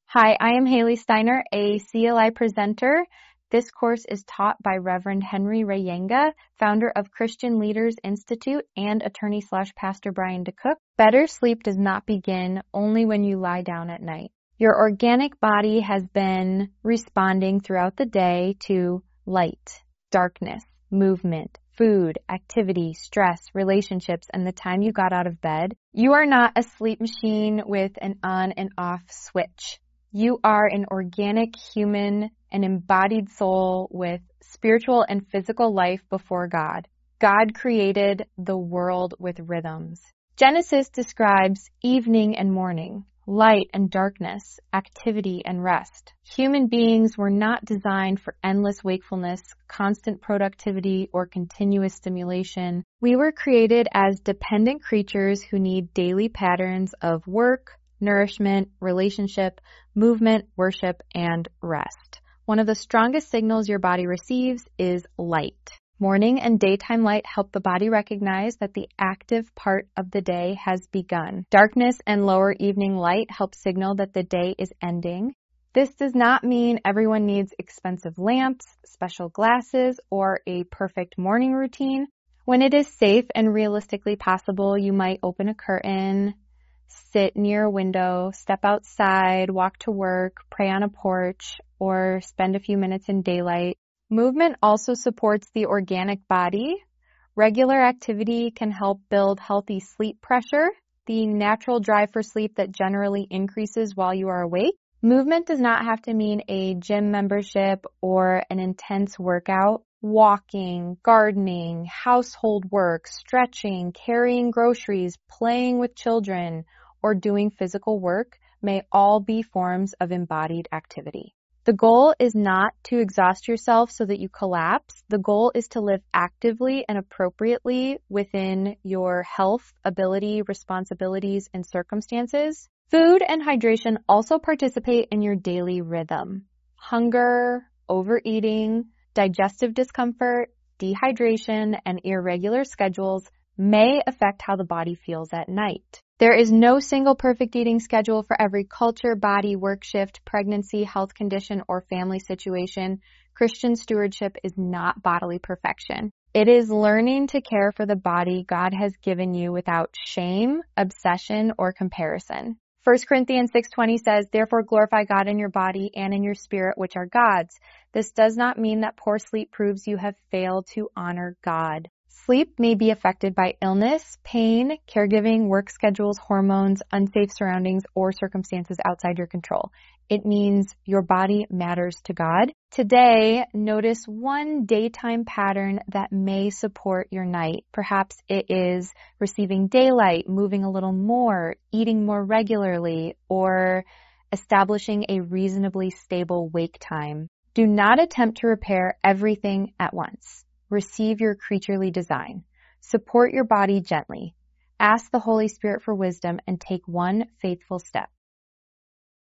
Hi, I am Haley Steiner, a CLI presenter. This course is taught by Reverend Henry Rayenga, founder of Christian Leaders Institute and attorney/pastor Brian DeCook. Better sleep does not begin only when you lie down at night. Your organic body has been responding throughout the day to light, darkness, movement, food, activity, stress, relationships, and the time you got out of bed. You are not a sleep machine with an on and off switch. You are an organic human, an embodied soul with spiritual and physical life before God. God created the world with rhythms. Genesis describes evening and morning, light and darkness, activity and rest. Human beings were not designed for endless wakefulness, constant productivity, or continuous stimulation. We were created as dependent creatures who need daily patterns of work, nourishment, relationship, movement, worship, and rest. One of the strongest signals your body receives is light. Morning and daytime light help the body recognize that the active part of the day has begun. Darkness and lower evening light help signal that the day is ending. This does not mean everyone needs expensive lamps, special glasses, or a perfect morning routine. When it is safe and realistically possible, you might open a curtain, sit near a window, step outside, walk to work, pray on a porch, or spend a few minutes in daylight. Movement also supports the organic body. Regular activity can help build healthy sleep pressure, the natural drive for sleep that generally increases while you are awake. Movement does not have to mean a gym membership or an intense workout. Walking, gardening, household work, stretching, carrying groceries, playing with children, or doing physical work may all be forms of embodied activity. The goal is not to exhaust yourself so that you collapse. The goal is to live actively and appropriately within your health, ability, responsibilities, and circumstances. Food and hydration also participate in your daily rhythm. Hunger, overeating, digestive discomfort, dehydration, and irregular schedules may affect how the body feels at night. There is no single perfect eating schedule for every culture, body, work shift, pregnancy, health condition, or family situation. Christian stewardship is not bodily perfection. It is learning to care for the body God has given you without shame, obsession, or comparison. 1 Corinthians 6:20 says, "Therefore glorify God in your body and in your spirit, which are God's." This does not mean that poor sleep proves you have failed to honor God. Sleep may be affected by illness, pain, caregiving, work schedules, hormones, unsafe surroundings, or circumstances outside your control. It means your body matters to God. Today, notice one daytime pattern that may support your night. Perhaps it is receiving daylight, moving a little more, eating more regularly, or establishing a reasonably stable wake time. Do not attempt to repair everything at once. Receive your creaturely design. Support your body gently. Ask the Holy Spirit for wisdom and take one faithful step.